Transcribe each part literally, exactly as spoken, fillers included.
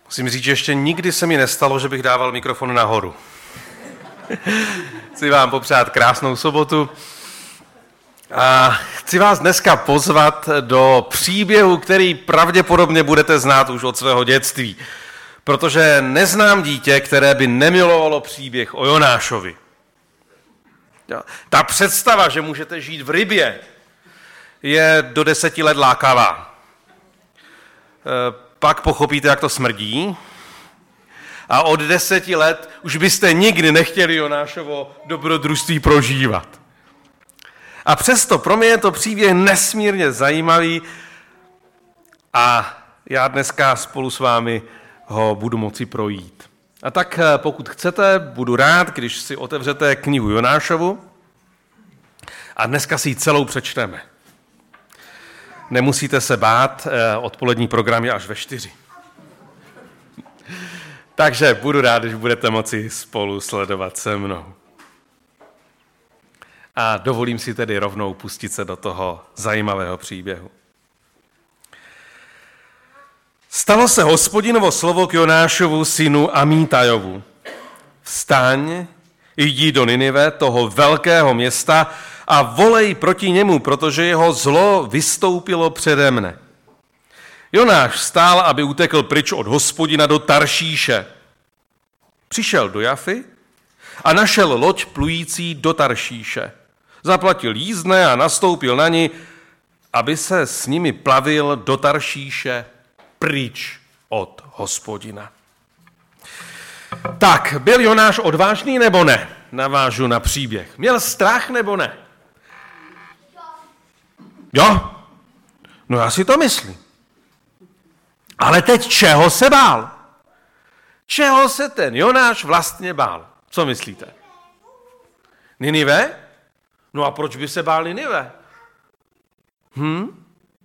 Musím říct, že ještě nikdy se mi nestalo, že bych dával mikrofon nahoru. Chci vám popřát krásnou sobotu a chci vás dneska pozvat do příběhu, který pravděpodobně budete znát už od svého dětství, protože neznám dítě, které by nemilovalo příběh o Jonášovi. Ta představa, že můžete žít v rybě, je do deseti let lákavá. Pak pochopíte, jak to smrdí. A od deseti let už byste nikdy nechtěli Jonášovo dobrodružství prožívat. A přesto pro mě je to příběh nesmírně zajímavý a já dneska spolu s vámi ho budu moci projít. A tak pokud chcete, budu rád, když si otevřete knihu Jonášovu a dneska si ji celou přečteme. Nemusíte se bát, odpolední program je až ve čtyři. Takže budu rád, když budete moci spolu sledovat se mnou. A dovolím si tedy rovnou pustit se do toho zajímavého příběhu. Stalo se Hospodinovo slovo k Jonášovu synu Amítajovu. Vstaň, jdi do Ninive, toho velkého města, a volej proti němu, protože jeho zlo vystoupilo přede mne. Jonáš vstál, aby utekl pryč od Hospodina do Taršíše. Přišel do Jafy a našel loď plující do Taršíše. Zaplatil jízdné a nastoupil na ní, aby se s nimi plavil do Taršíše pryč od Hospodina. Tak, byl Jonáš odvážný nebo ne? Navážu na příběh. Měl strach nebo ne? Jo? No já si to myslím. Ale teď čeho se bál? Čeho se ten Jonáš vlastně bál? Co myslíte? Ninive? No a proč by se bál Ninive? Hm?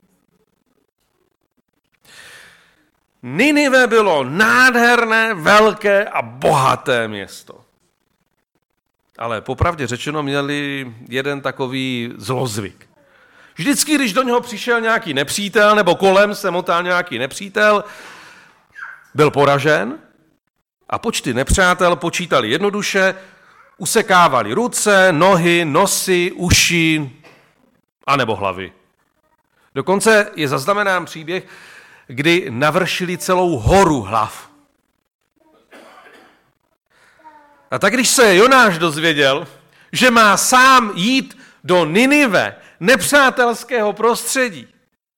Ninive bylo nádherné, velké a bohaté město. Ale popravdě řečeno měli jeden takový zlozvyk. Vždycky, když do něho přišel nějaký nepřítel, nebo kolem se motal nějaký nepřítel, byl poražen a počty nepřátel počítali jednoduše, usekávali ruce, nohy, nosy, uši anebo hlavy. Dokonce je zaznamenán příběh, kdy navršili celou horu hlav. A tak když se Jonáš dozvěděl, že má sám jít do Ninive, nepřátelského prostředí,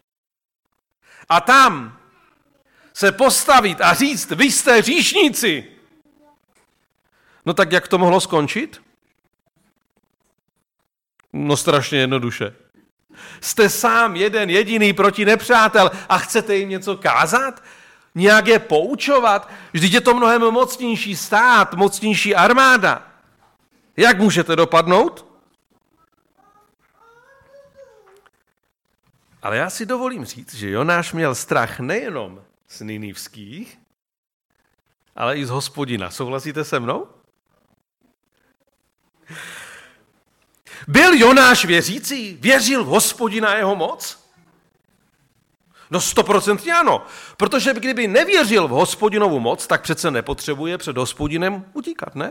a tam se postavit a říct, vy jste hříšníci, no tak jak to mohlo skončit? No strašně jednoduše. Jste sám jeden jediný proti nepřátel a chcete jim něco kázat? Nějak je poučovat? Vždyť je to mnohem mocnější stát, mocnější armáda. Jak můžete dopadnout? Ale já si dovolím říct, že Jonáš měl strach nejenom z ninivských, ale i z Hospodina. Souhlasíte se mnou? Byl Jonáš věřící? Věřil v Hospodina jeho moc? No stoprocentně ano, protože kdyby nevěřil v Hospodinovu moc, tak přece nepotřebuje před Hospodinem utíkat, ne?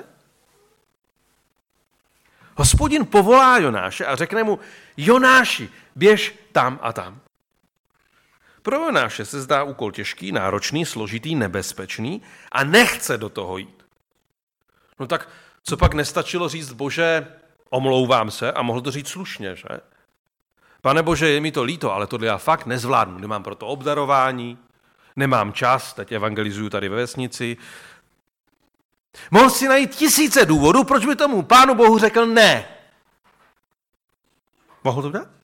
Hospodin povolá Jonáše a řekne mu, Jonáši, běž tam a tam. Pro Jonáše se zdá úkol těžký, náročný, složitý, nebezpečný a nechce do toho jít. No tak co pak nestačilo říct, Bože, omlouvám se, a mohl to říct slušně, že? Pane Bože, je mi to líto, ale tohle já fakt nezvládnu. Nemám pro to obdarování, nemám čas, teď evangelizuju tady ve vesnici. Mohl si najít tisíce důvodů, proč by tomu Pánu Bohu řekl ne. Mohl to dát?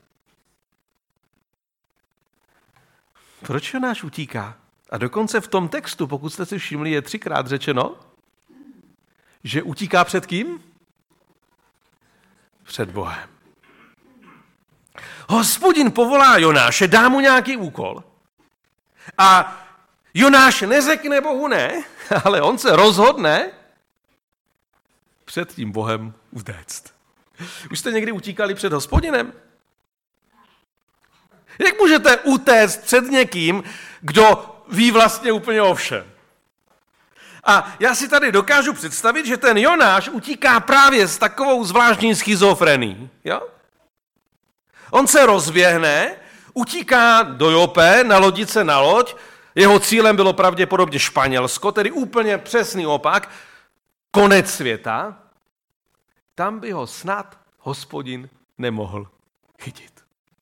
Proč Jonáš utíká? A dokonce v tom textu, pokud jste si všimli, je třikrát řečeno, že utíká před kým? Před Bohem. Hospodin povolá Jonáše, dá mu nějaký úkol a Jonáš neřekne Bohu ne, ale on se rozhodne před tím Bohem utéct. Už jste někdy utíkali před Hospodinem? Jak můžete utéct před někým, kdo ví vlastně úplně o všem? A já si tady dokážu představit, že ten Jonáš utíká právě s takovou zvláštní schizofrenií. Jo? On se rozběhne, utíká do Jope, na lodice na loď, jeho cílem bylo pravděpodobně Španělsko, tedy úplně přesný opak, konec světa. Tam by ho snad Hospodin nemohl chytit.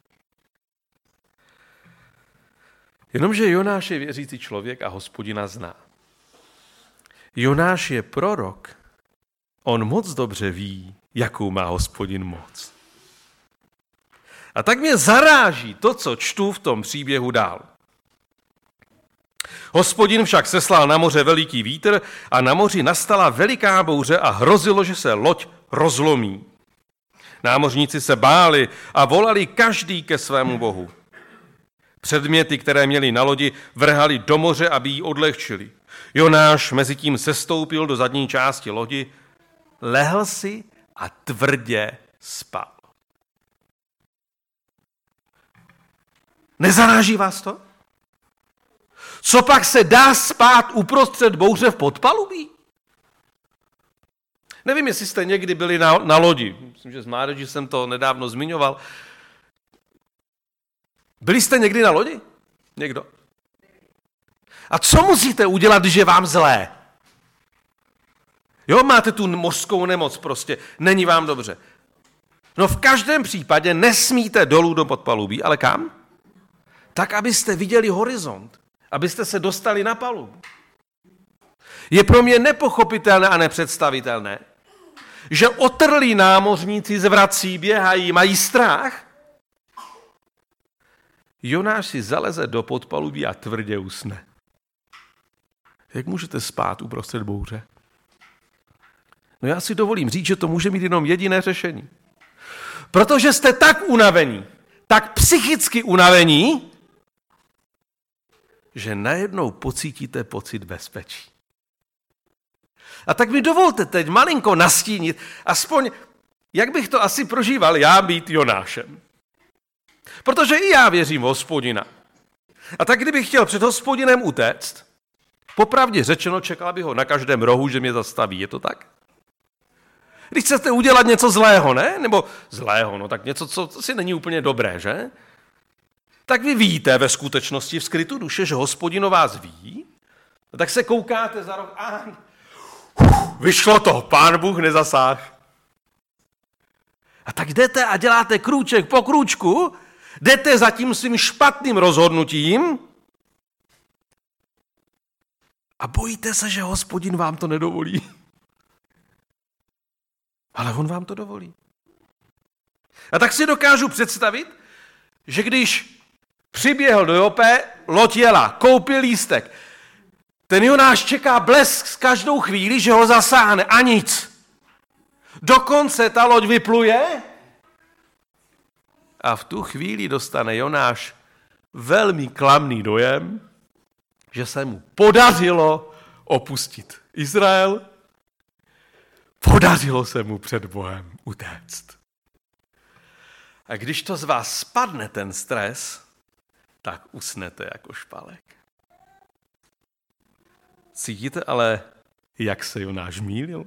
Jenomže Jonáš je věřící člověk a Hospodina zná. Jonáš je prorok. On moc dobře ví, jakou má Hospodin moc. A tak mě zaráží to, co čtu v tom příběhu dál. Hospodin však seslal na moře veliký vítr a na moři nastala veliká bouře a hrozilo, že se loď rozlomí. Námořníci se báli a volali každý ke svému bohu. Předměty, které měli na lodi, vrhali do moře, aby ji odlehčili. Jonáš mezitím sestoupil do zadní části lodi, lehl si a tvrdě spal. Nezaráží vás to? Co pak se dá spát uprostřed bouře v podpalubí? Nevím, jestli jste někdy byli na, na lodi. Myslím, že z mládeží jsem to nedávno zmiňoval. Byli jste někdy na lodi? Někdo? A co musíte udělat, když je vám zlé? Jo, máte tu mořskou nemoc prostě, není vám dobře. No v každém případě nesmíte dolů do podpalubí, ale kam? Tak, abyste viděli horizont, abyste se dostali na palubu. Je pro mě nepochopitelné a nepředstavitelné, že otrlí námořníci zvrací, běhají, mají strach. Jonáš si zaleze do podpalubí a tvrdě usne. Jak můžete spát uprostřed bouře? No já si dovolím říct, že to může mít jenom jediné řešení. Protože jste tak unavení, tak psychicky unavení, že najednou pocítíte pocit bezpečí. A tak mi dovolte teď malinko nastínit, aspoň, jak bych to asi prožíval já být Jonášem. Protože i já věřím v Hospodina. A tak kdybych chtěl před Hospodinem utéct, popravdě řečeno, čekal bych ho na každém rohu, že mě zastaví. Je to tak? Když chcete udělat něco zlého, ne? Nebo zlého, no tak něco, co, co si není úplně dobré, že? Tak vy víte ve skutečnosti v skrytu duše, že Hospodin o vás ví, a tak se koukáte za roh a vyšlo to, Pán Bůh nezasáh. A tak jdete a děláte krůček po krůčku, jdete za tím svým špatným rozhodnutím a bojíte se, že Hospodin vám to nedovolí. Ale on vám to dovolí. A tak si dokážu představit, že když přiběhl do Jope, loď jela, koupil lístek. Ten Jonáš čeká blesk s každou chvíli, že ho zasáhne a nic. Dokonce ta loď vypluje a v tu chvíli dostane Jonáš velmi klamný dojem, že se mu podařilo opustit Izrael. Podařilo se mu před Bohem utéct. A když to z vás spadne ten stres, tak usnete jako špalek. Cítíte ale, jak se Jonáš mýlil?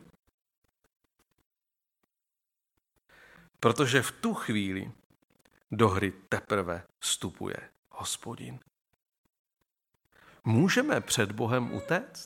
Protože v tu chvíli do hry teprve vstupuje Hospodin. Můžeme před Bohem utéct?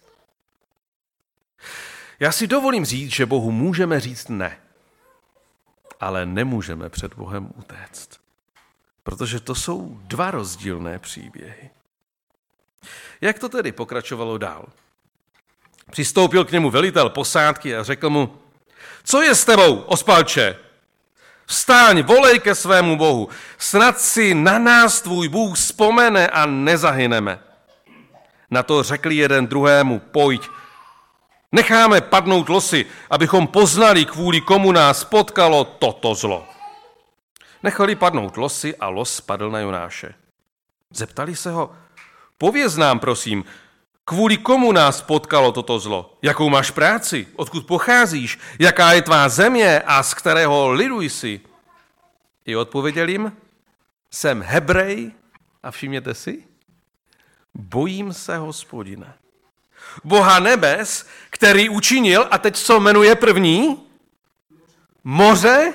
Já si dovolím říct, že Bohu můžeme říct ne, ale nemůžeme před Bohem utéct. Protože to jsou dva rozdílné příběhy. Jak to tedy pokračovalo dál? Přistoupil k němu velitel posádky a řekl mu, co je s tebou, ospalče? Vstáň, volej ke svému Bohu, snad si na nás tvůj Bůh vzpomene a nezahyneme. Na to řekli jeden druhému, pojď, necháme padnout losy, abychom poznali, kvůli komu nás potkalo toto zlo. Nechali padnout losy a los padl na Jonáše. Zeptali se ho, pověz nám, prosím, kvůli komu nás potkalo toto zlo? Jakou máš práci? Odkud pocházíš? Jaká je tvá země a z kterého lidu jsi? I odpověděl jim, jsem Hebrej a všimněte si, bojím se Hospodina. Boha nebes, který učinil, a teď co jmenuje první? Moře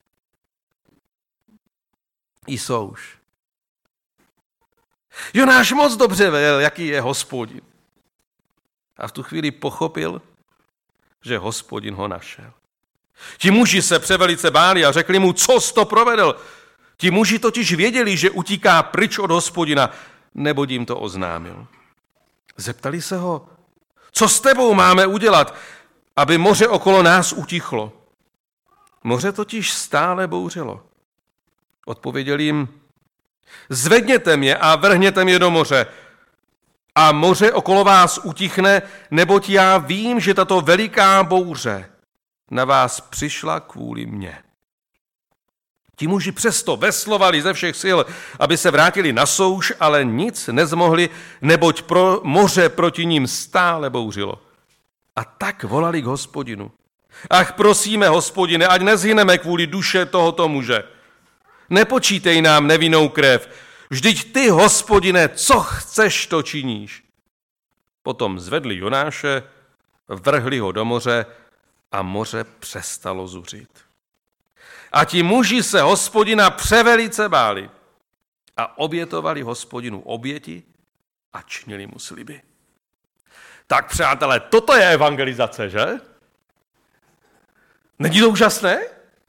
i souš. Jonáš moc dobře věděl, jaký je Hospodin. A v tu chvíli pochopil, že Hospodin ho našel. Ti muži se převelice báli a řekli mu, co jsi to provedl. Ti muži totiž věděli, že utíká pryč od Hospodina, nebo jim to oznámil. Zeptali se ho, co s tebou máme udělat, aby moře okolo nás utichlo. Moře totiž stále bouřilo. Odpověděl jim, zvedněte mě a vrhněte mě do moře. A moře okolo vás utichne, neboť já vím, že tato veliká bouře na vás přišla kvůli mně. Ti muži přesto veslovali ze všech sil, aby se vrátili na souš, ale nic nezmohli, neboť pro moře proti ním stále bouřilo. A tak volali k Hospodinu. Ach, prosíme, Hospodine, ať nezhyneme kvůli duše tohoto muže. Nepočítej nám nevinnou krev. Vždyť ty, Hospodine, co chceš, to činíš. Potom zvedli Jonáše, vrhli ho do moře a moře přestalo zuřit. A ti muži se Hospodina převelice báli a obětovali Hospodinu oběti a činili mu sliby. Tak, přátelé, toto je evangelizace, že? Není to úžasné?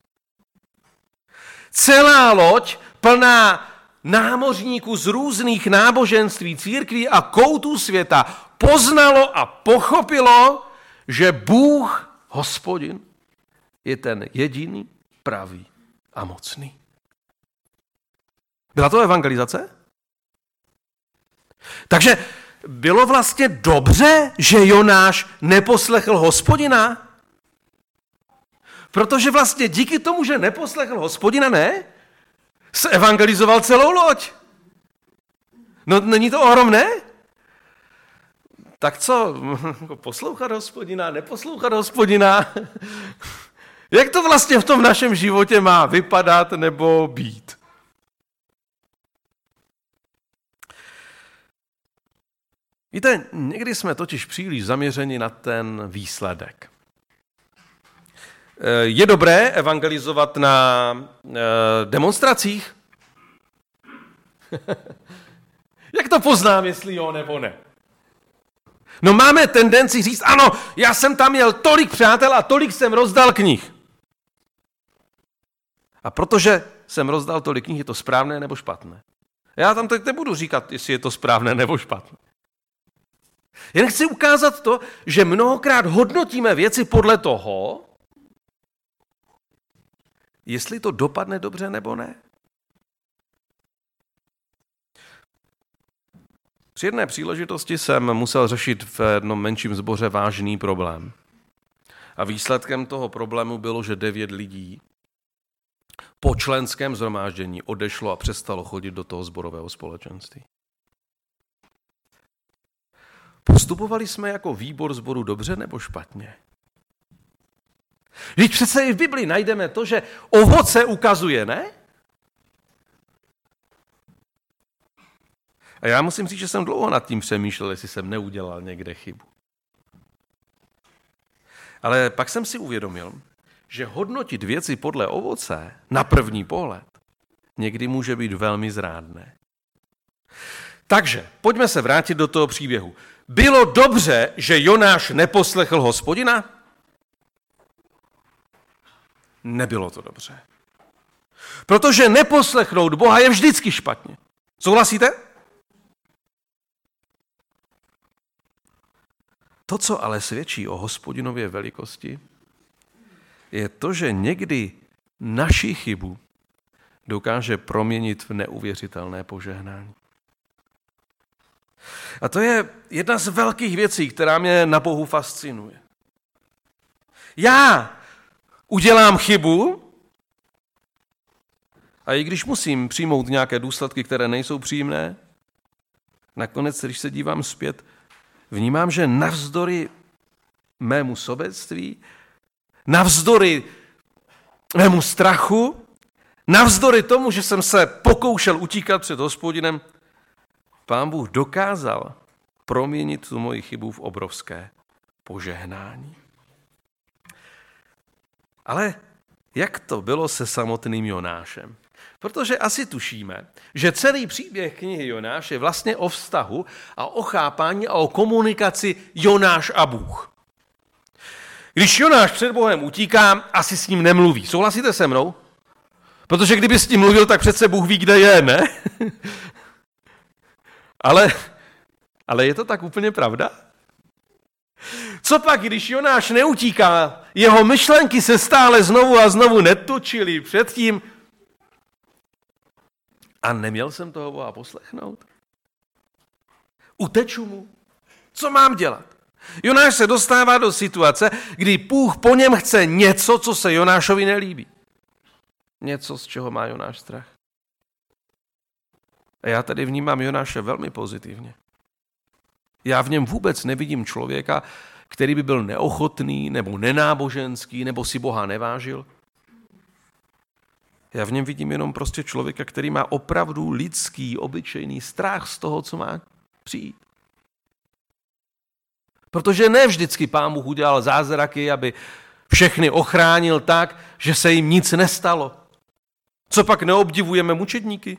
Celá loď plná námořníků z různých náboženství, církví a koutů světa poznalo a pochopilo, že Bůh, Hospodin, je ten jediný, pravý a mocný. Byla to evangelizace? Takže bylo vlastně dobře, že Jonáš neposlechl Hospodina? Protože vlastně díky tomu, že neposlechl Hospodina, ne, se evangelizoval celou loď. No, není to ohromné? Tak co, poslouchat Hospodina, neposlouchat Hospodina? Jak to vlastně v tom našem životě má vypadat nebo být? Víte, někdy jsme totiž příliš zaměřeni na ten výsledek. Je dobré evangelizovat na demonstracích? Jak to poznám, jestli jo nebo ne? No máme tendenci říct, ano, já jsem tam měl tolik přátel a tolik jsem rozdal knih. A protože jsem rozdal tolik knih, je to správné nebo špatné? Já tam teď nebudu říkat, jestli je to správné nebo špatné. Jen chci ukázat to, že mnohokrát hodnotíme věci podle toho, jestli to dopadne dobře nebo ne. Při jedné příležitosti jsem musel řešit v jednom menším sboře vážný problém. A výsledkem toho problému bylo, že devět lidí po členském shromáždění odešlo a přestalo chodit do toho sborového společenství. Postupovali jsme jako výbor sboru dobře nebo špatně? Vždyť přece i v Biblii najdeme to, že ovoce ukazuje, ne? A já musím říct, že jsem dlouho nad tím přemýšlel, jestli jsem neudělal někde chybu. Ale pak jsem si uvědomil, že hodnotit věci podle ovoce na první pohled někdy může být velmi zrádné. Takže pojďme se vrátit do toho příběhu. Bylo dobře, že Jonáš neposlechl Hospodina? Nebylo to dobře. Protože neposlechnout Boha je vždycky špatně. Souhlasíte? To, co ale svědčí o Hospodinově velikosti, je to, že někdy naši chybu dokáže proměnit v neuvěřitelné požehnání. A to je jedna z velkých věcí, která mě na Bohu fascinuje. Já udělám chybu a i když musím přijmout nějaké důsledky, které nejsou příjemné, nakonec, když se dívám zpět, vnímám, že navzdory mému sobectví, navzdory mému strachu, navzdory tomu, že jsem se pokoušel utíkat před Hospodinem, Pán Bůh dokázal proměnit tu moji chybu v obrovské požehnání. Ale jak to bylo se samotným Jonášem? Protože asi tušíme, že celý příběh knihy Jonáš je vlastně o vztahu a o chápání a o komunikaci Jonáš a Bůh. Když Jonáš před Bohem utíká, asi s ním nemluví. Souhlasíte se mnou? Protože kdyby s ním mluvil, tak přece Bůh ví, kde je, ne? ale, ale je to tak úplně pravda? Co pak, když Jonáš neutíká, jeho myšlenky se stále znovu a znovu netočily předtím a neměl jsem toho Boha poslechnout? Uteču mu? Co mám dělat? Jonáš se dostává do situace, kdy Bůh po něm chce něco, co se Jonášovi nelíbí. Něco, z čeho má Jonáš strach. A já tady vnímám Jonáše velmi pozitivně. Já v něm vůbec nevidím člověka, který by byl neochotný, nebo nenáboženský, nebo si Boha nevážil. Já v něm vidím jenom prostě člověka, který má opravdu lidský, obyčejný strach z toho, co má přijít. Protože ne vždycky Pán Bůh udělal zázraky, aby všechny ochránil tak, že se jim nic nestalo. Co pak neobdivujeme mučedníky?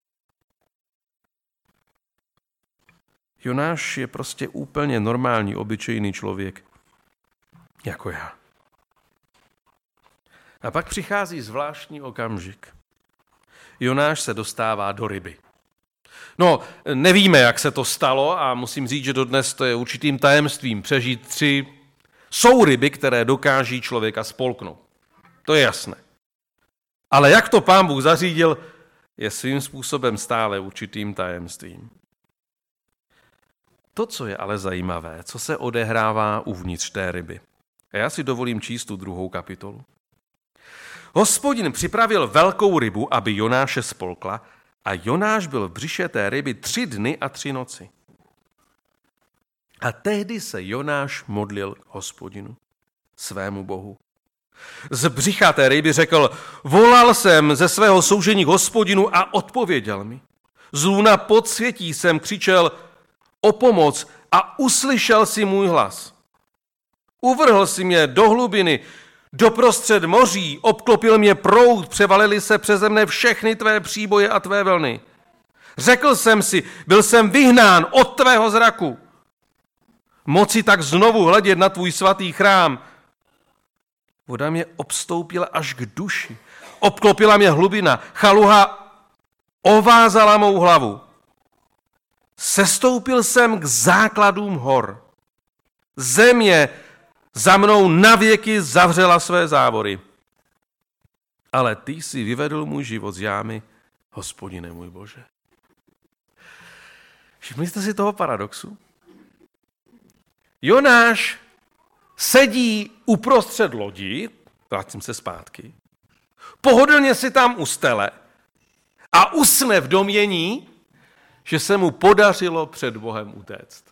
Jonáš je prostě úplně normální, obyčejný člověk, jako já. A pak přichází zvláštní okamžik. Jonáš se dostává do ryby. No, nevíme, jak se to stalo a musím říct, že dodnes to je určitým tajemstvím přežít tři. Jsou ryby, které dokáží člověka spolknout. To je jasné. Ale jak to Pán Bůh zařídil, je svým způsobem stále určitým tajemstvím. To, co je ale zajímavé, co se odehrává uvnitř té ryby. A já si dovolím číst tu druhou kapitolu. Hospodin připravil velkou rybu, aby Jonáše spolkla, a Jonáš byl v břiše té ryby tři dny a tři noci. A tehdy se Jonáš modlil k Hospodinu, svému Bohu. Z břicha té ryby řekl, volal jsem ze svého soužení k Hospodinu a odpověděl mi. Z luna podsvětí jsem křičel o pomoc a uslyšel si můj hlas. Uvrhl si mě do hlubiny, doprostřed moří, obklopil mě proud, převalily se přeze mne všechny tvé příboje a tvé vlny. Řekl jsem si, byl jsem vyhnán od tvého zraku. Moci tak znovu hledět na tvůj svatý chrám. Voda mě obstoupila až k duši. Obklopila mě hlubina, chaluha ovázala mou hlavu. Sestoupil jsem k základům hor. Země za mnou navěky zavřela své závory. Ale ty jsi vyvedl můj život z jámy, Hospodine můj Bože. Všimli jste si toho paradoxu? Jonáš sedí uprostřed lodi, vrátím se zpátky, pohodlně si tam ustele a usne v domnění, že se mu podařilo před Bohem utéct.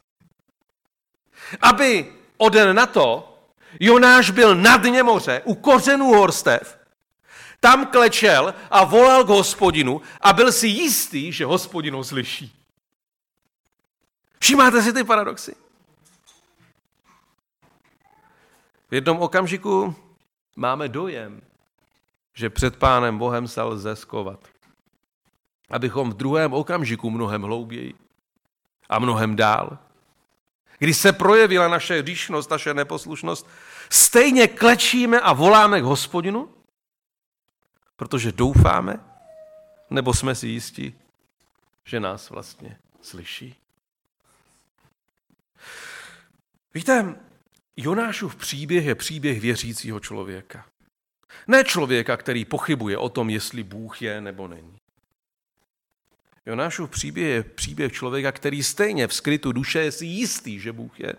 Aby o den na to Jonáš byl na dně moře, u kořenů horstev, tam klečel a volal k Hospodinu a byl si jistý, že Hospodin ho slyší. Všimáte si ty paradoxy? V jednom okamžiku máme dojem, že před Pánem Bohem se lze skovat. Abychom v druhém okamžiku mnohem hlouběji a mnohem dál, kdy se projevila naše hříšnost, naše neposlušnost, stejně klečíme a voláme k Hospodinu, protože doufáme, nebo jsme si jistí, že nás vlastně slyší. Víte, Jonášův příběh je příběh věřícího člověka. Ne člověka, který pochybuje o tom, jestli Bůh je nebo není. Jonášův příběh je příběh člověka, který stejně v skrytu duše je si jistý, že Bůh je.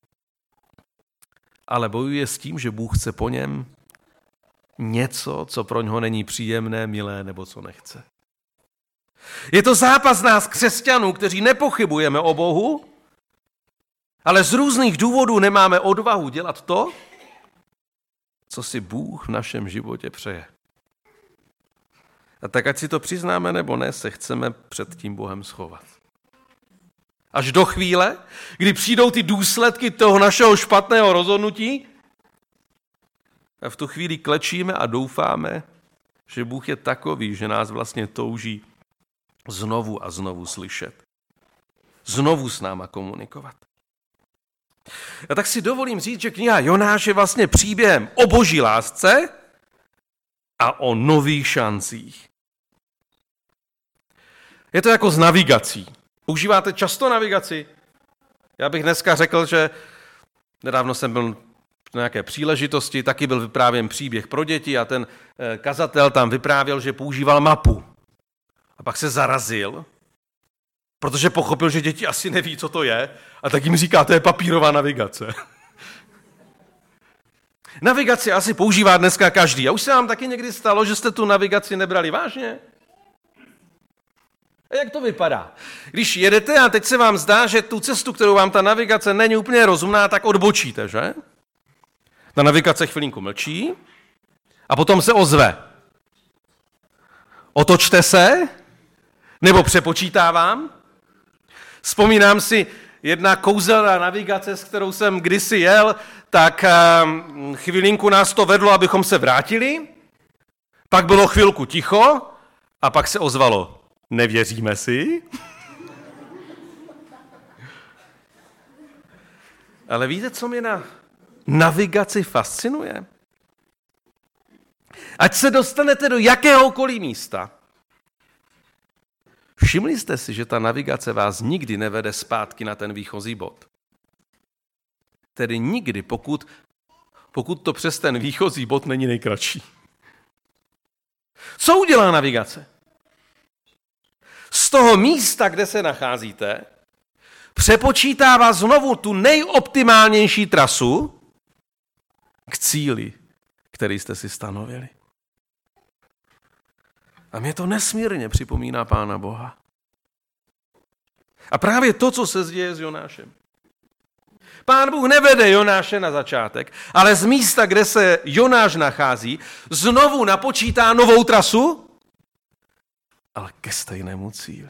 Ale bojuje s tím, že Bůh chce po něm něco, co pro něho není příjemné, milé nebo co nechce. Je to zápas nás křesťanů, kteří nepochybujeme o Bohu, ale z různých důvodů nemáme odvahu dělat to, co si Bůh v našem životě přeje. A tak ať si to přiznáme nebo ne, se chceme před tím Bohem schovat. Až do chvíle, kdy přijdou ty důsledky toho našeho špatného rozhodnutí, a v tu chvíli klečíme a doufáme, že Bůh je takový, že nás vlastně touží znovu a znovu slyšet. Znovu s náma komunikovat. A tak si dovolím říct, že kniha Jonáš je vlastně příběhem o boží lásce a o nových šancích. Je to jako s navigací. Používáte často navigaci? Já bych dneska řekl, že nedávno jsem byl na nějaké příležitosti, taky byl vyprávěn příběh pro děti a ten kazatel tam vyprávěl, že používal mapu. A pak se zarazil, protože pochopil, že děti asi neví, co to je, a tak jim říká, to je papírová navigace. Navigaci asi používá dneska každý. A už se vám taky někdy stalo, že jste tu navigaci nebrali vážně? A jak to vypadá? Když jedete a teď se vám zdá, že tu cestu, kterou vám ta navigace není úplně rozumná, tak odbočíte, že? Ta navigace chvilinku mlčí a potom se ozve. Otočte se, nebo přepočítávám. Vzpomínám si, jedna kouzelná navigace, s kterou jsem kdysi jel, tak chvilinku nás to vedlo, abychom se vrátili, pak bylo chvilku ticho a pak se ozvalo. Nevěříme si? Ale víte, co mě na navigaci fascinuje? Ať se dostanete do jakéhokoliv místa, všimli jste si, že ta navigace vás nikdy nevede zpátky na ten výchozí bod. Tedy nikdy, pokud, pokud to přes ten výchozí bod není nejkratší. Co udělá navigace? Z toho místa, kde se nacházíte, přepočítává znovu tu nejoptimálnější trasu k cíli, který jste si stanovili. A mě to nesmírně připomíná Pána Boha. A právě to, co se děje s Jonášem. Pán Bůh nevede Jonáše na začátek, ale z místa, kde se Jonáš nachází, znovu napočítá novou trasu, ale ke stejnému cíli.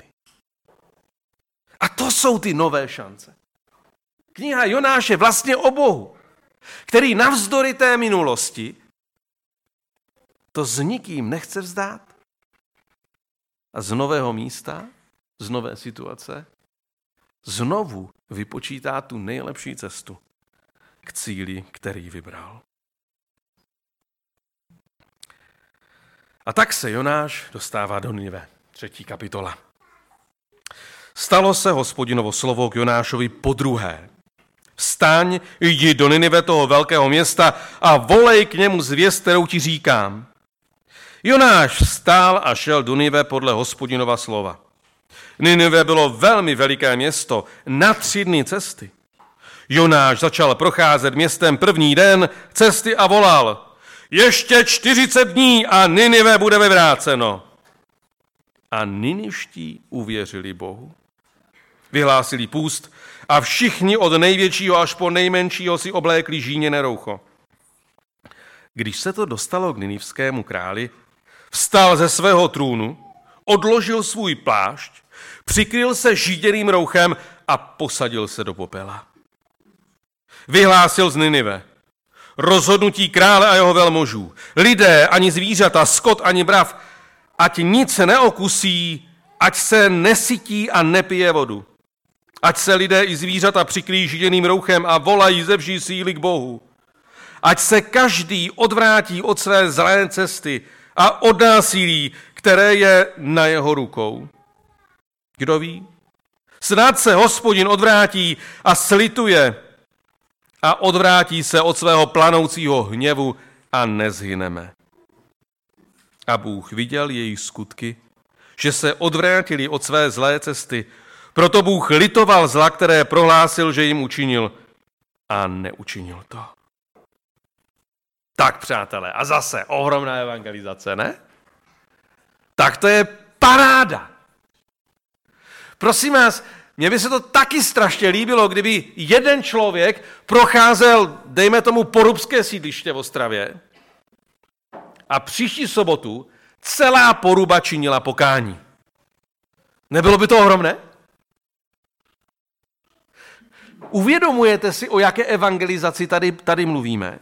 A to jsou ty nové šance. Kniha Jonáš je vlastně o Bohu, který navzdory té minulosti to s nikým nechce vzdát. A z nového místa, z nové situace, znovu vypočítá tu nejlepší cestu k cíli, který vybral. A tak se Jonáš dostává do Ninive. Třetí kapitola. Stalo se Hospodinovo slovo k Jonášovi podruhé. Vstaň, jdi do Ninive, toho velkého města, a volej k němu zvěst, kterou ti říkám. Jonáš vstál a šel do Ninive podle Hospodinova slova. Ninive bylo velmi veliké město, na tři dny cesty. Jonáš začal procházet městem první den cesty a volal: ještě čtyřicet dní a Ninive bude vyvráceno. A Niniští uvěřili Bohu. Vyhlásili půst a všichni od největšího až po nejmenšího si oblékli žíněné roucho. Když se to dostalo k ninivskému králi, vstal ze svého trůnu, odložil svůj plášť, přikryl se žíděným rouchem a posadil se do popela. Vyhlásil z Ninive: rozhodnutí krále a jeho velmožů, lidé ani zvířata, skot ani brav, ať nic neokusí, ať se nesytí a nepije vodu. Ať se lidé i zvířata přikryjí žíděným rouchem a volají ze vší síly k Bohu. Ať se každý odvrátí od své zlé cesty a od násilí, které je na jeho rukou. Kdo ví? Snad se Hospodin odvrátí a slituje a odvrátí se od svého planoucího hněvu a nezhyneme. A Bůh viděl jejich skutky, že se odvrátili od své zlé cesty. Proto Bůh litoval zla, které prohlásil, že jim učinil, a neučinil to. Tak, přátelé, a zase ohromná evangelizace, ne? Tak to je paráda. Prosím vás, mně by se to taky strašně líbilo, kdyby jeden člověk procházel, dejme tomu, porubské sídliště v Ostravě a příští sobotu celá Poruba činila pokání. Nebylo by to ohromné? Uvědomujete si, o jaké evangelizaci tady, tady mluvíme?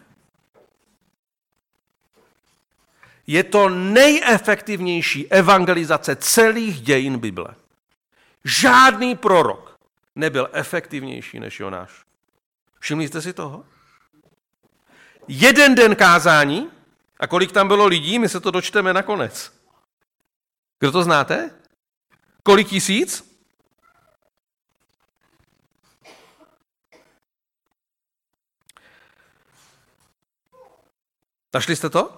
Je to nejefektivnější evangelizace celých dějin Bible. Žádný prorok nebyl efektivnější než Jonáš. Všimli jste si toho? Jeden den kázání a kolik tam bylo lidí, my se to dočteme nakonec. Kdo to znáte? Kolik tisíc? Našli jste to?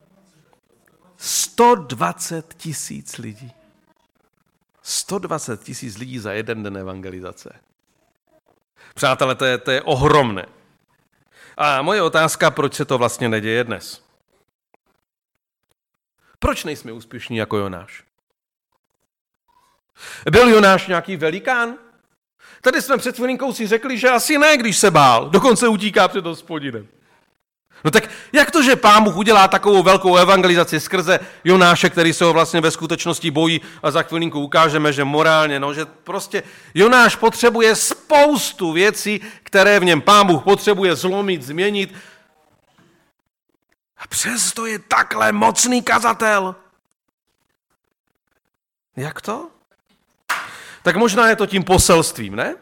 sto dvacet tisíc lidí. sto dvacet tisíc lidí za jeden den evangelizace. Přátelé, to je, to je ohromné. A moje otázka, proč se to vlastně neděje dnes? Proč nejsme úspěšní jako Jonáš? Byl Jonáš nějaký velikán? Tady jsme před chvilinkou si řekli, že asi ne, když se bál. Dokonce utíká před Hospodinem. No tak jak to, že Pán Bůh udělá takovou velkou evangelizaci skrze Jonáše, který se ho vlastně ve skutečnosti bojí a za chvilinku ukážeme, že morálně, no, že prostě Jonáš potřebuje spoustu věcí, které v něm Pán Bůh potřebuje zlomit, změnit. A přesto je takhle mocný kazatel. Jak to? Tak možná je to tím poselstvím, ne?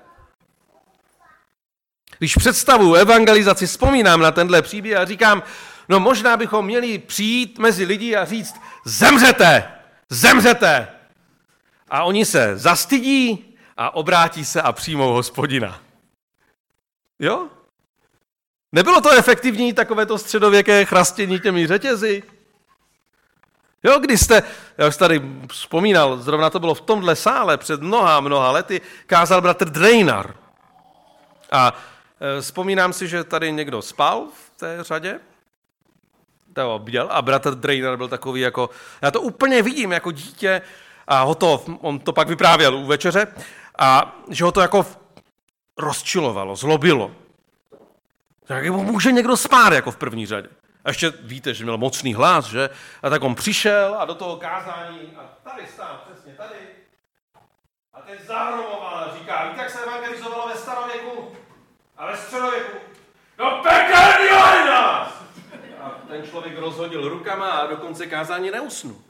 Když představuji evangelizaci, vzpomínám na tenhle příběh a říkám, no možná bychom měli přijít mezi lidi a říct, zemřete, zemřete. A oni se zastydí a obrátí se a přijmou Hospodina. Jo? Nebylo to efektivní takovéto středověké chrastění těmi řetězy? Jo, když jste, já už tady vzpomínal, zrovna to bylo v tomhle sále před mnoha, mnoha lety, kázal bratr Drejnar. A e, vzpomínám si, že tady někdo spal v té řadě, to bděl, a bratr Drejnar byl takový jako, já to úplně vidím jako dítě, a ho to, on to pak vyprávěl u večeře, a že ho to jako rozčilovalo, zlobilo. Jak může někdo spát jako v první řadě? A ještě víte, že měl mocný hlas, že? A tak on přišel a do toho kázání a tady stál, přesně tady. A teď zahromoval a říká, víte, jak se evangelizovalo ve starověku a ve středověku? No pekelný nás! A ten člověk rozhodil rukama a do konce kázání neusnul.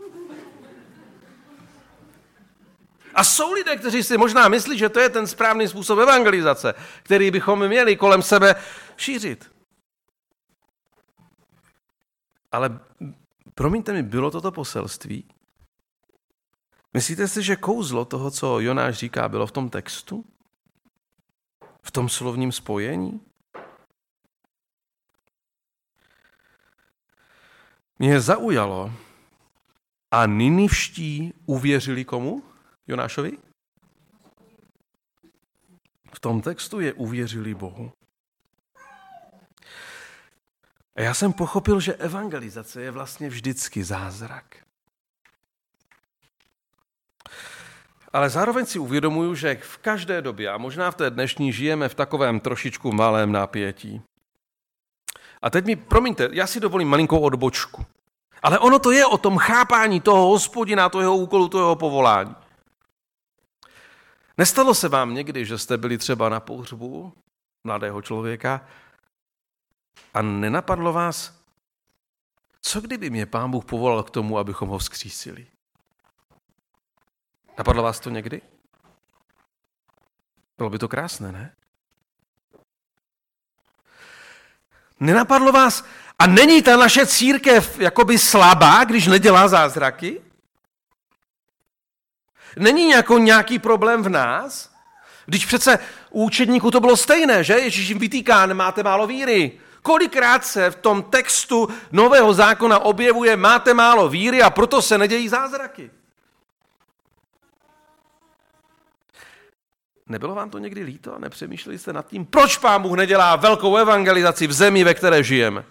A jsou lidé, kteří si možná myslí, že to je ten správný způsob evangelizace, který bychom měli kolem sebe šířit. Ale promiňte mi, bylo toto poselství? Myslíte si, že kouzlo toho, co Jonáš říká, bylo v tom textu? V tom slovním spojení? Mě zaujalo, a Ninivští uvěřili komu? Jonášovi? V tom textu je uvěřili Bohu. A já jsem pochopil, že evangelizace je vlastně vždycky zázrak. Ale zároveň si uvědomuju, že v každé době, a možná v té dnešní, žijeme v takovém trošičku malém napětí. A teď mi, promiňte, já si dovolím malinkou odbočku. Ale ono to je o tom chápání toho Hospodina, toho jeho úkolu, toho jeho povolání. Nestalo se vám někdy, že jste byli třeba na pohřbu mladého člověka a nenapadlo vás, co kdyby mě Pán Bůh povolal k tomu, abychom ho vzkřísili? Napadlo vás to někdy? Bylo by to krásné, ne? Nenapadlo vás, a není ta naše církev jakoby slabá, když nedělá zázraky? Není jako nějaký problém v nás? Když přece u učedníků to bylo stejné, že? Ježíš jim vytýká, nemáte málo víry. Kolikrát se v tom textu Nového zákona objevuje, máte málo víry a proto se nedějí zázraky. Nebylo vám to někdy líto a nepřemýšleli jste nad tím, proč Pán Bůh nedělá velkou evangelizaci v zemi, ve které žijeme?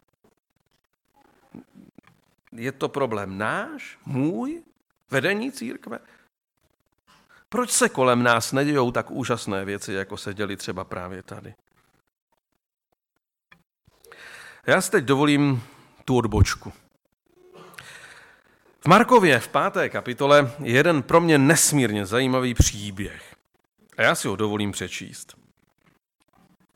Je to problém náš, můj, vedení církve? Proč se kolem nás nedějou tak úžasné věci, jako se děly třeba právě tady? Já si teď dovolím tu odbočku. V Markově v páté kapitole je jeden pro mě nesmírně zajímavý příběh. A já si ho dovolím přečíst.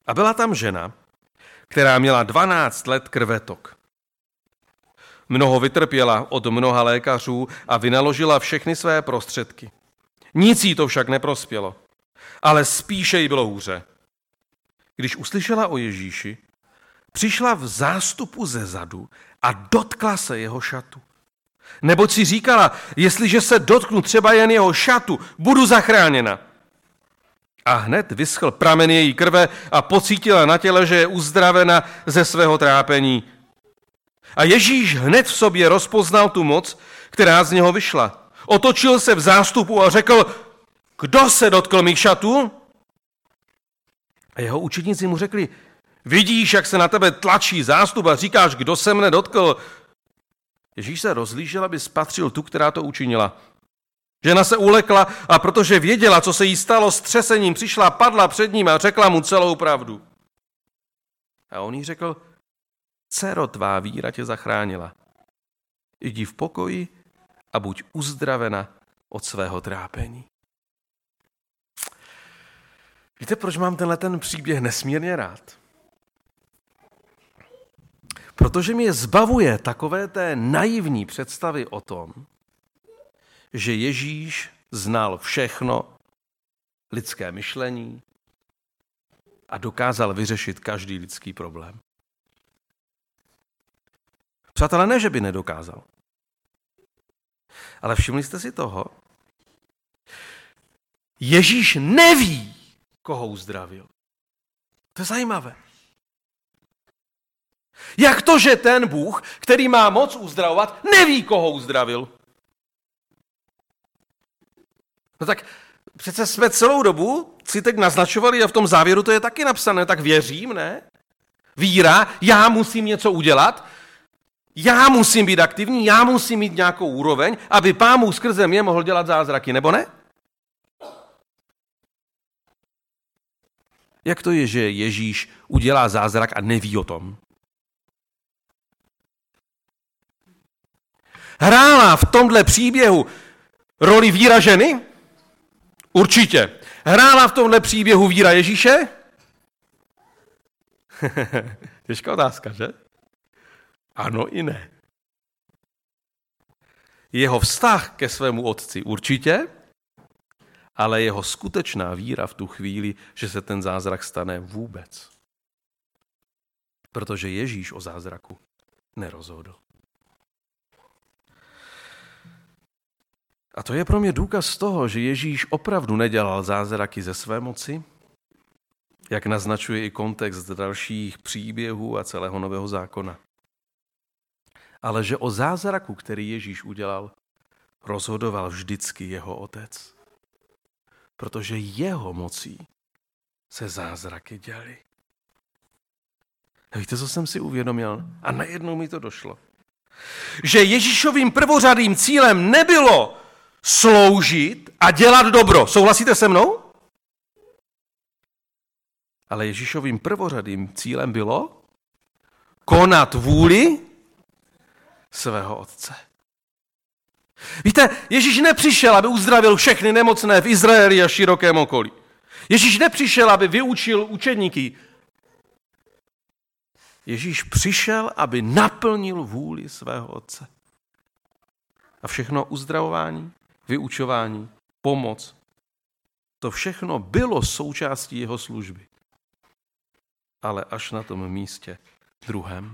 A byla tam žena, která měla dvanáct let krvetok. Mnoho vytrpěla od mnoha lékařů a vynaložila všechny své prostředky. Nic jí to však neprospělo, ale spíše jí bylo hůře. Když uslyšela o Ježíši, přišla v zástupu ze zadu a dotkla se jeho šatu. Neboť si říkala, jestliže se dotknu třeba jen jeho šatu, budu zachráněna. A hned vyschl pramen její krve a pocítila na těle, že je uzdravena ze svého trápení. A Ježíš hned v sobě rozpoznal tu moc, která z něho vyšla. Otočil se v zástupu a řekl, kdo se dotkl mých šatů? A jeho učedníci mu řekli, vidíš, jak se na tebe tlačí zástup a říkáš, kdo se mne dotkl? Ježíš se rozhlížel, aby spatřil tu, která to učinila. Žena se ulekla a protože věděla, co se jí stalo, s třesením přišla, padla před ním a řekla mu celou pravdu. A on jí řekl, dcero, tvá víra tě zachránila. Jdi v pokoji a buď uzdravena od svého trápení. Víte, proč mám tenhle ten příběh nesmírně rád? Protože mě zbavuje takové té naivní představy o tom, že Ježíš znal všechno lidské myšlení a dokázal vyřešit každý lidský problém. Přátelé, ne, že by nedokázal. Ale všimli jste si toho? Ježíš neví, koho uzdravil. To je zajímavé. Jak to, že ten Bůh, který má moc uzdravovat, neví, koho uzdravil? No tak přece jsme celou dobu si teď naznačovali a v tom závěru to je taky napsané, tak věřím, ne? Víra, já musím něco udělat, já musím být aktivní, já musím mít nějakou úroveň, aby Pán Bůh skrze mě mohl dělat zázraky, nebo ne? Jak to je, že Ježíš udělá zázrak a neví o tom? Hrála v tomhle příběhu roli víra ženy? Určitě. Hrála v tomhle příběhu víra Ježíše? Těžká otázka, že? Ano i ne. Jeho vztah ke svému otci určitě, ale jeho skutečná víra v tu chvíli, že se ten zázrak stane vůbec. Protože Ježíš o zázraku nerozhodl. A to je pro mě důkaz toho, že Ježíš opravdu nedělal zázraky ze své moci, jak naznačuje i kontext dalších příběhů a celého Nového zákona. Ale že o zázraku, který Ježíš udělal, rozhodoval vždycky jeho otec. Protože jeho mocí se zázraky děly. A víte, co jsem si uvědomil? A najednou mi to došlo. Že Ježíšovým prvořadým cílem nebylo sloužit a dělat dobro. Souhlasíte se mnou? Ale Ježíšovým prvořadým cílem bylo konat vůli svého otce. Víte, Ježíš nepřišel, aby uzdravil všechny nemocné v Izraeli a širokém okolí. Ježíš nepřišel, aby vyučil učedníky. Ježíš přišel, aby naplnil vůli svého otce. A všechno uzdravování, vyučování, pomoc, to všechno bylo součástí jeho služby. Ale až na tom místě druhém.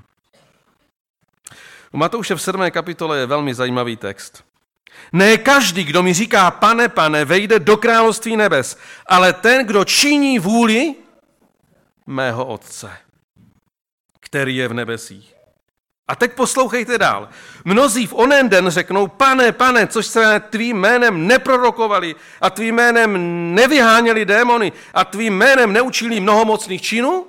U Matouše v sedmé kapitole je velmi zajímavý text. Ne každý, kdo mi říká pane, pane, vejde do království nebes, ale ten, kdo činí vůli mého otce, který je v nebesích. A teď poslouchejte dál. Mnozí v onen den řeknou, pane, pane, což se tvým jménem neprorokovali a tvým jménem nevyháněli démony a tvým jménem neučili mnohomocných činů?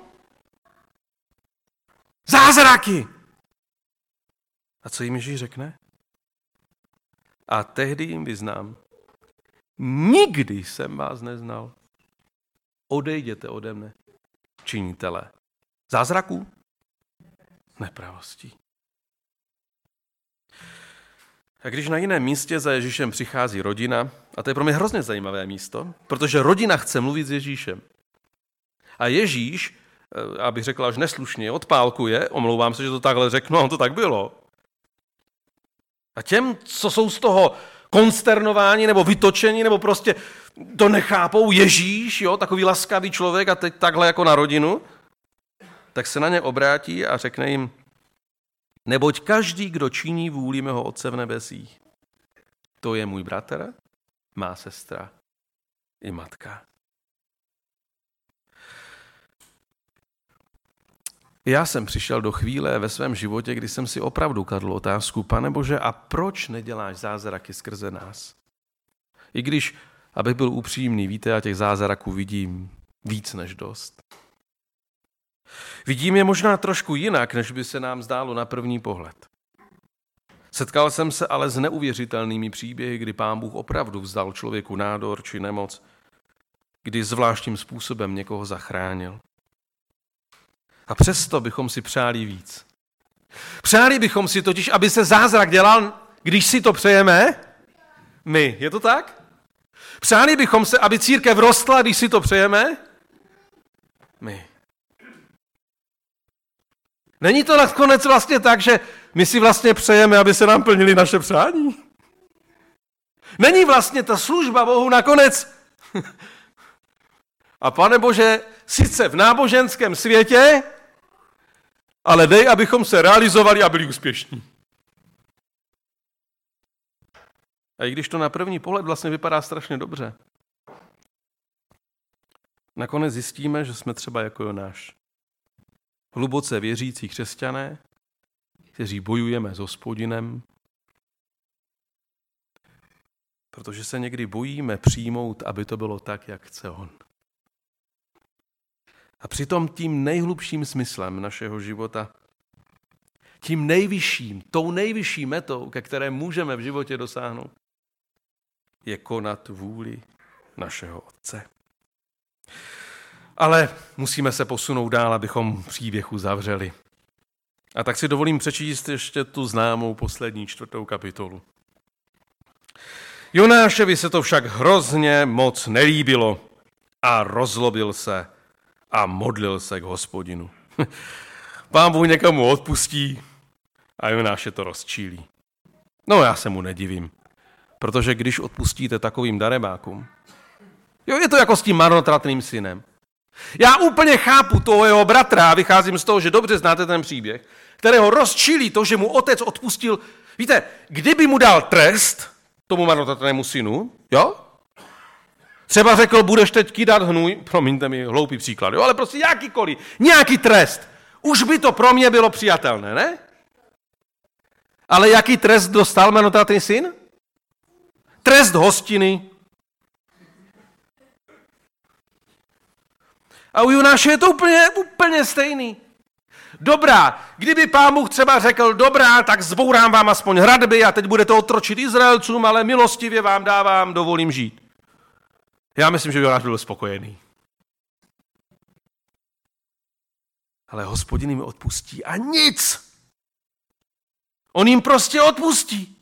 Zázraky! A co jim Ježíš řekne? A tehdy jim vyznám, nikdy jsem vás neznal. Odejděte ode mne, činitelé. Zázraků? Nepravostí. A když na jiném místě za Ježíšem přichází rodina, a to je pro mě hrozně zajímavé místo, protože rodina chce mluvit s Ježíšem. A Ježíš abych řekl až neslušně, odpálkuje, omlouvám se, že to takhle řeknu, a on to tak bylo. A těm, co jsou z toho konsternováni nebo vytočeni, nebo prostě to nechápou, Ježíš, jo, takový laskavý člověk a teď takhle jako na rodinu, tak se na ně obrátí a řekne jim, neboť každý, kdo činí vůli mého Otce v nebesích, to je můj bratr, má sestra i matka. Já jsem přišel do chvíle ve svém životě, kdy jsem si opravdu kladl otázku, Pane Bože, a proč neděláš zázraky skrze nás? I když, abych byl upřímný, víte, já těch zázraků vidím víc než dost. Vidím je možná trošku jinak, než by se nám zdálo na první pohled. Setkal jsem se ale s neuvěřitelnými příběhy, kdy Pán Bůh opravdu vzdal člověku nádor či nemoc, kdy zvláštním způsobem někoho zachránil. A přesto bychom si přáli víc. Přáli bychom si totiž, aby se zázrak dělal, když si to přejeme, my. Je to tak? Přáli bychom se, aby církev rostla, když si to přejeme, my. Není to nakonec vlastně tak, že my si vlastně přejeme, aby se nám plnily naše přání? Není vlastně ta služba Bohu nakonec? A Pane Bože, sice v náboženském světě, ale dej, abychom se realizovali a byli úspěšní. A i když to na první pohled vlastně vypadá strašně dobře, nakonec zjistíme, že jsme třeba jako Jonáš. Hluboce věřící křesťané, kteří bojujeme s Hospodinem, protože se někdy bojíme přijmout, aby to bylo tak, jak chce on. A přitom tím nejhlubším smyslem našeho života, tím nejvyšším, tou nejvyšší metou, ke které můžeme v životě dosáhnout, je konat vůli našeho Otce. Ale musíme se posunout dál, abychom příběh uzavřeli. A tak si dovolím přečíst ještě tu známou poslední čtvrtou kapitolu. Jonáševi se to však hrozně moc nelíbilo a rozlobil se a modlil se k Hospodinu. Pán Bůh někomu odpustí a Jonáše to rozčílí. No já se mu nedivím, protože když odpustíte takovým darebákům, jo, je to jako s tím marnotratným synem. Já úplně chápu toho jeho bratra a vycházím z toho, že dobře znáte ten příběh, kterého rozčílí to, že mu otec odpustil. Víte, kdyby mu dal trest tomu marnotratnému synu, jo? Třeba řekl, budeš teď kydat hnůj, promiňte mi hloupý příklad, jo? Ale prostě jakýkoliv, nějaký trest. Už by to pro mě bylo přijatelné, ne? Ale jaký trest dostal marnotratný syn? Trest hostiny. A u Jonáše je to úplně, úplně stejný. Dobrá, kdyby Pán Bůh třeba řekl, dobrá, tak zbourám vám aspoň hradby a teď budete otročit Izraelcům, ale milostivě vám dávám, dovolím žít. Já myslím, že Jonáš byl spokojený. Ale Hospodin jim odpustí a nic. On jim prostě odpustí.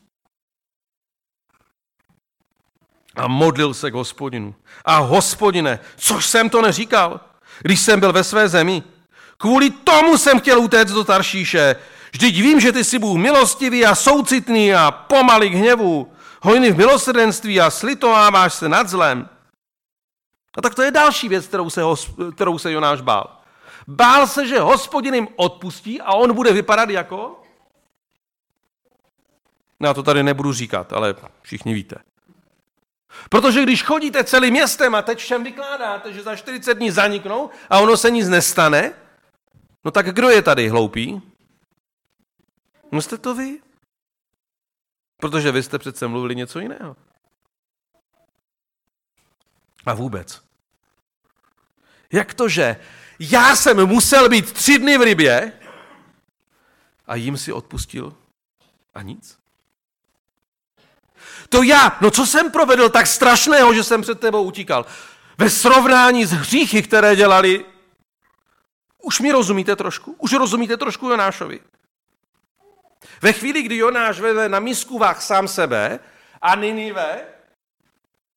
A modlil se k Hospodinu. A Hospodine, což jsem to neříkal, když jsem byl ve své zemi. Kvůli tomu jsem chtěl utéct do Taršíše. Vždyť vím, že ty jsi Bůh milostivý a soucitný a pomalý k hněvu, hojný v milosrdenství a slitováváš se nad zlem. A tak to je další věc, kterou se, kterou se Jonáš bál. Bál se, že Hospodin jim odpustí a on bude vypadat jako? Já to tady nebudu říkat, ale všichni víte. Protože když chodíte celým městem a teď všem vykládáte, že za čtyřicet dní zaniknou a ono se nic nestane, no tak kdo je tady hloupý? No jste to vy. Protože vy jste přece mluvili něco jiného. A vůbec. Jak to, že já jsem musel být tři dny v rybě a jim si odpustil a nic? To já, no co jsem provedl tak strašného, že jsem před tebou utíkal? Ve srovnání s hříchy, které dělali, už mi rozumíte trošku? Už rozumíte trošku Jonášovi? Ve chvíli, kdy Jonáš vede na misku váh sám sebe a Ninive,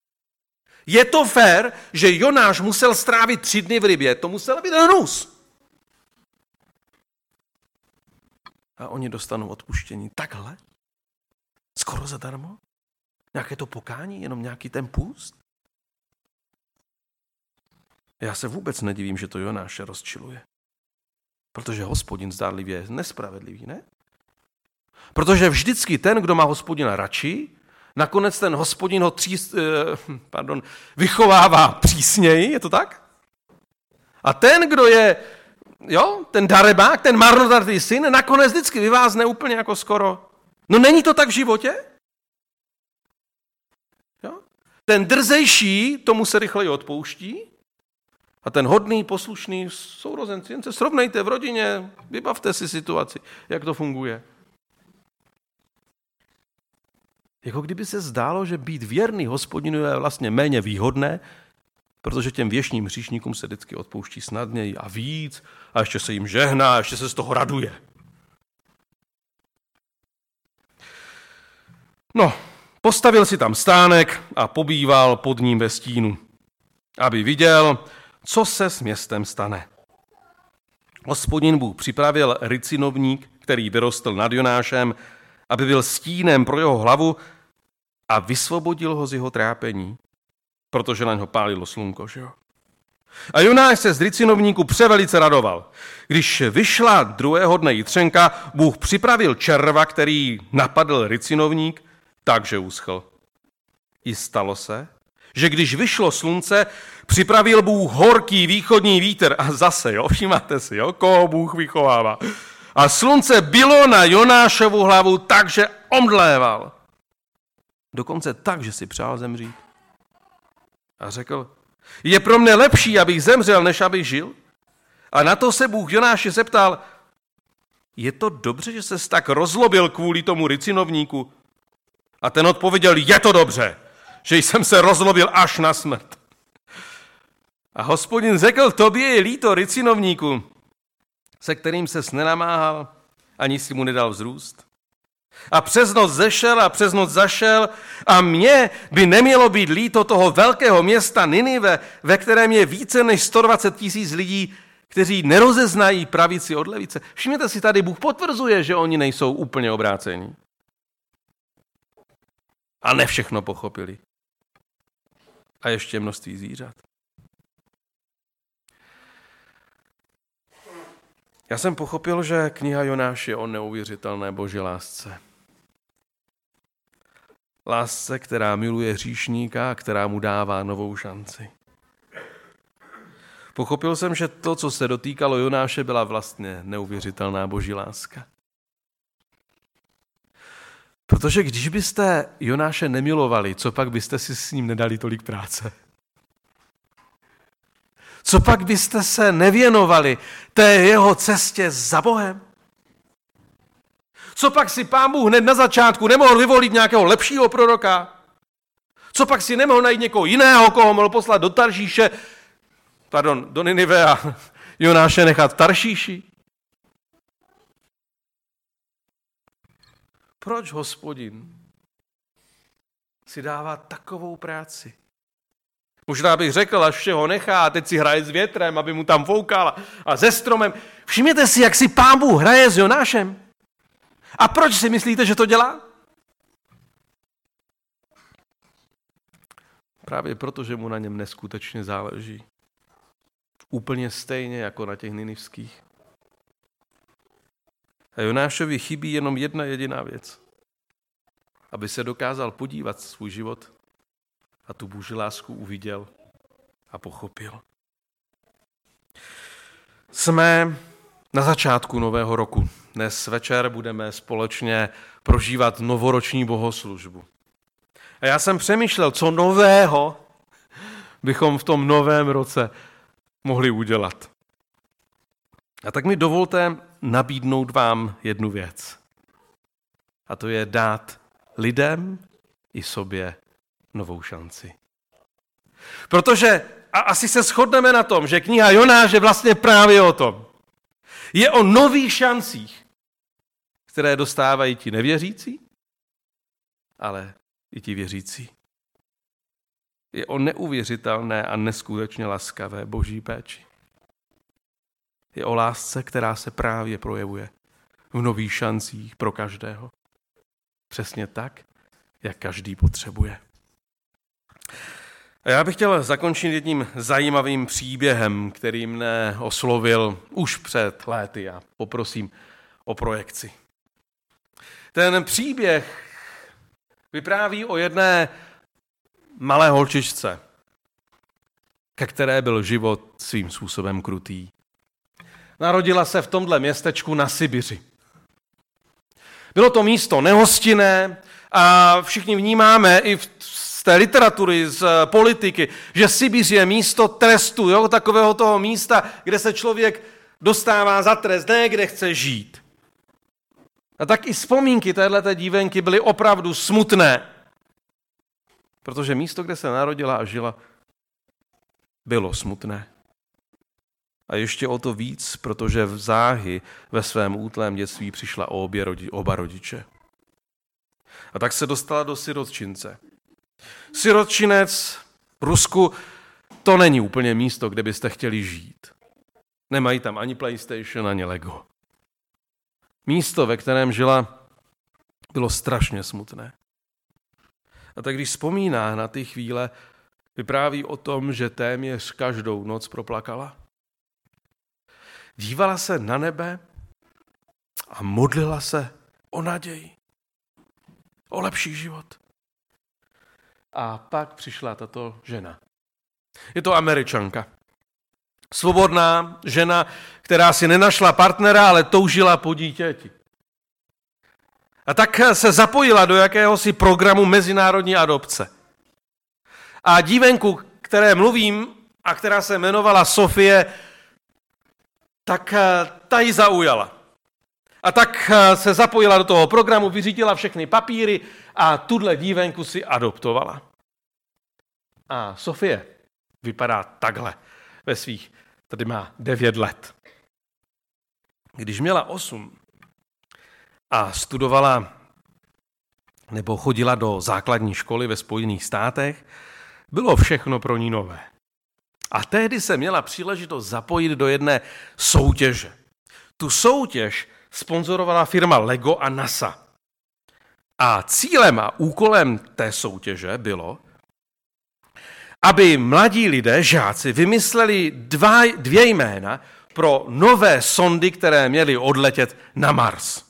je to fér, že Jonáš musel strávit tři dny v rybě. To musel být hnus. a oni dostanou odpuštění. Takhle? Skoro zadarmo? Nějaké to pokání, jenom nějaký ten půst? Já se vůbec nedivím, že to Jonáše rozčiluje. Protože Hospodin zdánlivě je nespravedlivý, ne? Protože vždycky ten, kdo má Hospodina radši, nakonec ten Hospodin ho tříst, pardon, vychovává přísněji, je to tak? A ten, kdo je, jo, ten darebák, ten marnotratný syn, nakonec vždycky vyvázne úplně jako skoro. No není to tak v životě? Jo? Ten drzejší, tomu se rychleji odpouští, a ten hodný, poslušný sourozenci, jen se srovnejte v rodině, vybavte si situaci, jak to funguje. Jako kdyby se zdálo, že být věrný Hospodinu je vlastně méně výhodné, protože těm věčným hříšníkům se vždycky odpouští snadněji a víc a ještě se jim žehná, a ještě se z toho raduje. No, postavil si tam stánek a pobýval pod ním ve stínu, aby viděl, co se s městem stane. Hospodin Bůh připravil rycinovník, který vyrostl nad Jonášem, aby byl stínem pro jeho hlavu a vysvobodil ho z jeho trápení, protože na něho pálilo slunko, že jo? A Jonáš se z rycinovníku převelice radoval. Když vyšla druhého dne jitřenka, Bůh připravil červa, který napadl rycinovník, takže uschl. I stalo se, že když vyšlo slunce, připravil Bůh horký východní vítr. A zase, jo, všimáte si, jo, koho Bůh vychovává. A slunce bylo na Jonášovu hlavu tak, že omdléval. Dokonce tak, že si přál zemřít. A řekl, je pro mne lepší, abych zemřel, než abych žil? A na to se Bůh Jonáše zeptal, je to dobře, že ses tak rozlobil kvůli tomu rycinovníku? A ten odpověděl, je to dobře, že jsem se rozlobil až na smrt. A Hospodin řekl, tobě je líto rycinovníku, se kterým ses nenamáhal, ani si mu nedal vzrůst. A přes noc zešel a přes noc zašel a mně by nemělo být líto toho velkého města Ninive, ve kterém je více než sto dvacet tisíc lidí, kteří nerozeznají pravici od levice. Všimněte si, tady Bůh potvrzuje, že oni nejsou úplně obrácení. A ne všechno pochopili. A ještě množství zvířat. Já jsem pochopil, že kniha Jonáš je o neuvěřitelné boží lásce. Lásce, která miluje hříšníka a která mu dává novou šanci. Pochopil jsem, že to, co se dotýkalo Jonáše, byla vlastně neuvěřitelná boží láska. Protože když byste Jonáše nemilovali, co pak byste si s ním nedali tolik práce? Co pak byste se nevěnovali té jeho cestě za Bohem? Co pak si Pán Bůh hned na začátku nemohl vyvolit nějakého lepšího proroka? Co pak si nemohl najít někoho jiného, koho mohl poslat do Taršíše, pardon, do Ninive a Jonáše nechat v Taršíši? Proč Hospodin si dává takovou práci? Možná bych řekl, až všeho nechá a teď si hraje s větrem, aby mu tam foukal a se stromem. Všimněte si, jak si Pán Bůh hraje s Jonášem. A proč si myslíte, že to dělá? Právě proto, že mu na něm neskutečně záleží. Úplně stejně jako na těch ninivských. A Jonášovi chybí jenom jedna jediná věc. Aby se dokázal podívat svůj život a tu boží lásku uviděl a pochopil. Jsme na začátku nového roku. Dnes večer budeme společně prožívat novoroční bohoslužbu. A já jsem přemýšlel, co nového bychom v tom novém roce mohli udělat. A tak mi dovolte nabídnout vám jednu věc. A to je dát lidem i sobě novou šanci. Protože a asi se shodneme na tom, že kniha Jonáš je vlastně právě o tom. Je o nových šancích, které dostávají ti nevěřící, ale i ti věřící. Je o neuvěřitelné a neskutečně laskavé boží péči. Je o lásce, která se právě projevuje v nových šancích pro každého. Přesně tak, jak každý potřebuje. A já bych chtěl zakončit jedním zajímavým příběhem, který mne oslovil už před léty a poprosím o projekci. Ten příběh vypráví o jedné malé holčičce, ke které byl život svým způsobem krutý. Narodila se v tomhle městečku na Sibiři. Bylo to místo nehostinné a všichni vnímáme i z té literatury, z politiky, že Sibiř je místo trestu, jo? Takového toho místa, kde se člověk dostává za trest, ne kde chce žít. A tak i vzpomínky téhleté dívenky byly opravdu smutné, protože místo, kde se narodila a žila, bylo smutné. A ještě o to víc, protože v záhy ve svém útlém dětství přišla o obě rodi, oba rodiče. A tak se dostala do sirotčince. Sirotčinec v Rusku, to není úplně místo, kde byste chtěli žít. Nemají tam ani PlayStation, ani Lego. Místo, ve kterém žila, bylo strašně smutné. A tak když vzpomíná na ty chvíle, vypráví o tom, že téměř každou noc proplakala. Dívala se na nebe a modlila se o naději, o lepší život. A pak přišla tato žena. Je to Američanka. Svobodná žena, která si nenašla partnera, ale toužila po dítěti. A tak se zapojila do jakéhosi programu mezinárodní adopce. A dívenku, které mluvím a která se jmenovala Sofie, tak ta ji zaujala. A tak se zapojila do toho programu, vyřídila všechny papíry a tuhle dívenku si adoptovala. A Sofie vypadá takhle ve svých, tady má devět let. Když měla osm a studovala nebo chodila do základní školy ve Spojených státech, bylo všechno pro ní nové. A tehdy se měla příležitost zapojit do jedné soutěže. Tu soutěž sponzorovala firma Lego a NASA. A cílem a úkolem té soutěže bylo, aby mladí lidé, žáci, vymysleli dva, dvě jména pro nové sondy, které měly odletět na Mars.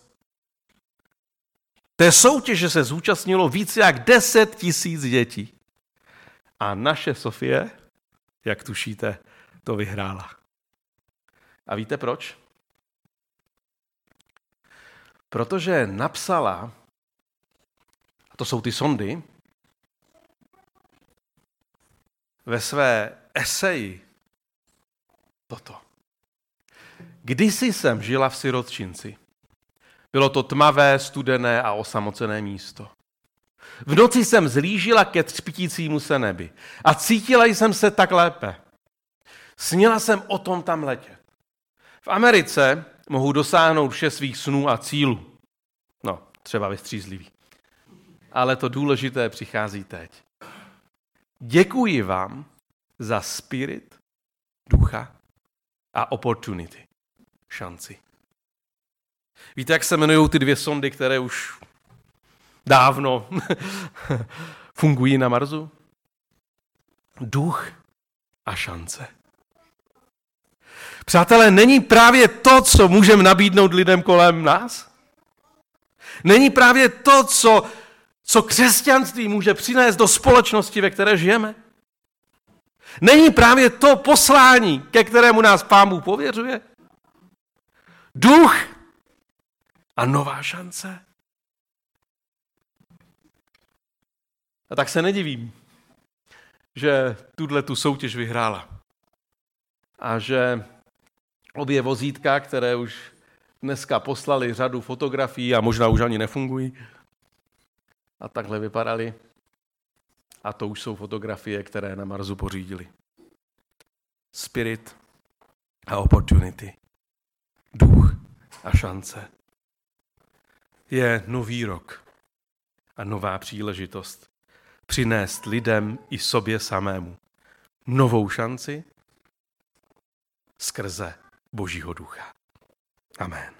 Té soutěže se zúčastnilo více jak deset tisíc dětí. A naše Sofie, jak tušíte, to vyhrála. A víte proč? Protože napsala, a to jsou ty sondy, ve své eseji toto. Kdysi jsem žila v sirotčinci. Bylo to tmavé, studené a osamocené místo. V noci jsem zlížila ke třpitícímu se nebi a cítila jsem se tak lépe. Snila jsem o tom tam letět. V Americe mohu dosáhnout vše svých snů a cílů. No, třeba vystřízlivý. Ale to důležité přichází teď. Děkuji vám za spirit, ducha a opportunity, šanci. Víte, jak se jmenují ty dvě sondy, které už dávno fungují na Marsu? Duch a šance. Přátelé, není právě to, co můžeme nabídnout lidem kolem nás? Není právě to, co, co křesťanství může přinést do společnosti, ve které žijeme? Není právě to poslání, ke kterému nás Pán Bůh pověřuje? Duch a nová šance. A tak se nedivím, že tuhle tu soutěž vyhrála. A že obě vozítka, které už dneska poslali řadu fotografií a možná už ani nefungují, a takhle vypadaly. A to už jsou fotografie, které na Marsu pořídili. Spirit a opportunity. Duch a šance. Je nový rok a nová příležitost přinést lidem i sobě samému novou šanci skrze Božího ducha. Amen.